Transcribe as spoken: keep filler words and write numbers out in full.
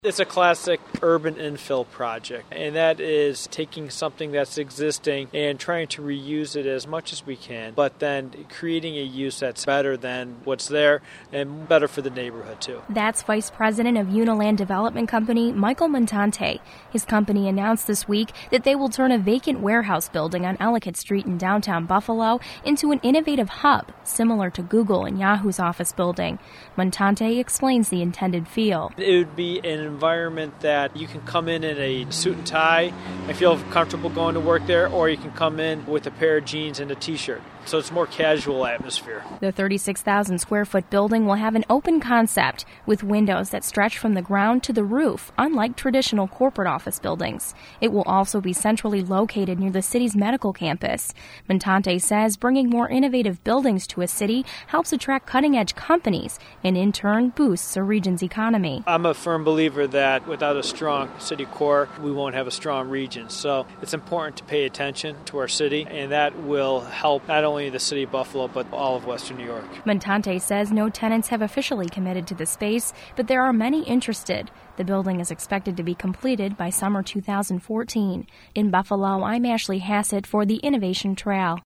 It's a classic urban infill project, and that is taking something that's existing and trying to reuse it as much as we can, but then creating a use that's better than what's there and better for the neighborhood, too. That's Vice President of Uniland Development Company, Michael Montante. His company announced this week that they will turn a vacant warehouse building on Ellicott Street in downtown Buffalo into an innovative hub, similar to Google and Yahoo's office building. Montante explains the intended feel. It would be an environment that you can come in in a suit and tie and feel comfortable going to work there, or you can come in with a pair of jeans and a t-shirt. So it's a more casual atmosphere. The thirty-six thousand square foot building will have an open concept with windows that stretch from the ground to the roof, unlike traditional corporate office buildings. It will also be centrally located near the city's medical campus. Montante says bringing more innovative buildings to a city helps attract cutting-edge companies and in turn boosts a region's economy. I'm a firm believer that without a strong city core, we won't have a strong region. So it's important to pay attention to our city, and that will help not only only the city of Buffalo, but all of Western New York. Montante says no tenants have officially committed to the space, but there are many interested. The building is expected to be completed by summer two thousand fourteen. In Buffalo, I'm Ashley Hassett for the Innovation Trail.